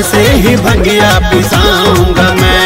तुझसे ही भंगिया पिसाऊंगा मैं।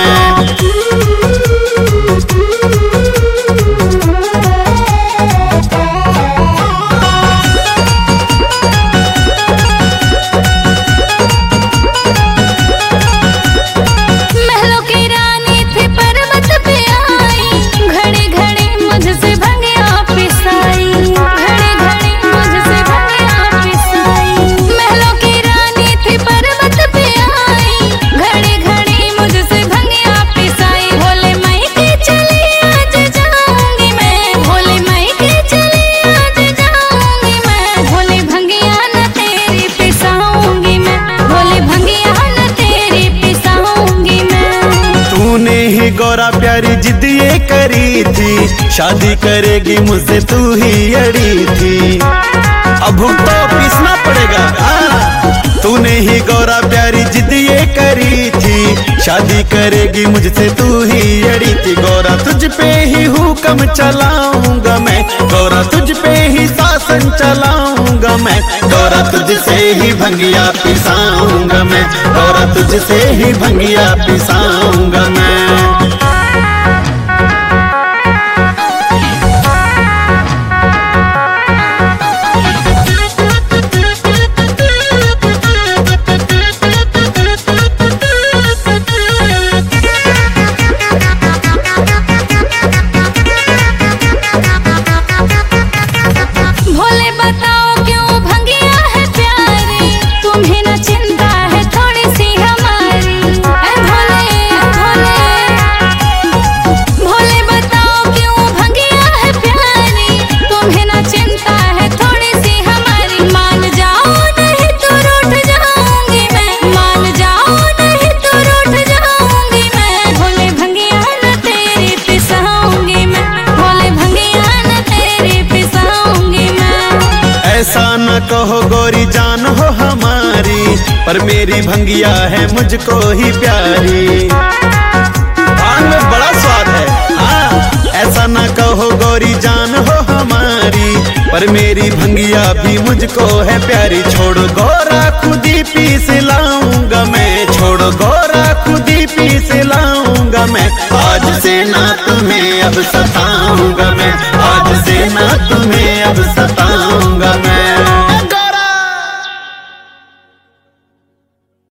गौरा प्यारी जिद ये करी थी, शादी करेगी मुझसे तू ही अड़ी थी। अब तो पीसना पड़ेगा। तूने ही गौरा प्यारी जिद ये करी थी, शादी करेगी मुझसे तू ही अड़ी थी। गौरा तुझ पे ही हुक्म चलाऊंगा मैं, गौरा तुझ पे ही शासन चलाऊंगा मैं। गौरा तुझसे ही भंगिया पिसाऊंगा मैं, गौरा तुझसे ही भंगिया पिसाऊंगा मैं। ऐसा न कहो गोरी जान हो हमारी, पर मेरी भंगिया है मुझको ही प्यारी। भांग में बड़ा स्वाद है। हाँ, ऐसा न कहो गोरी जान हो हमारी, पर मेरी भंगिया भी मुझको है प्यारी। छोड़ गौरा खुद ही पीस लाऊंगा मैं, छोड़ गौरा खुद ही पीस लाऊंगा मैं। आज से ना तुम्हें अब सताऊंगा मैं, आज से ना तुम्हें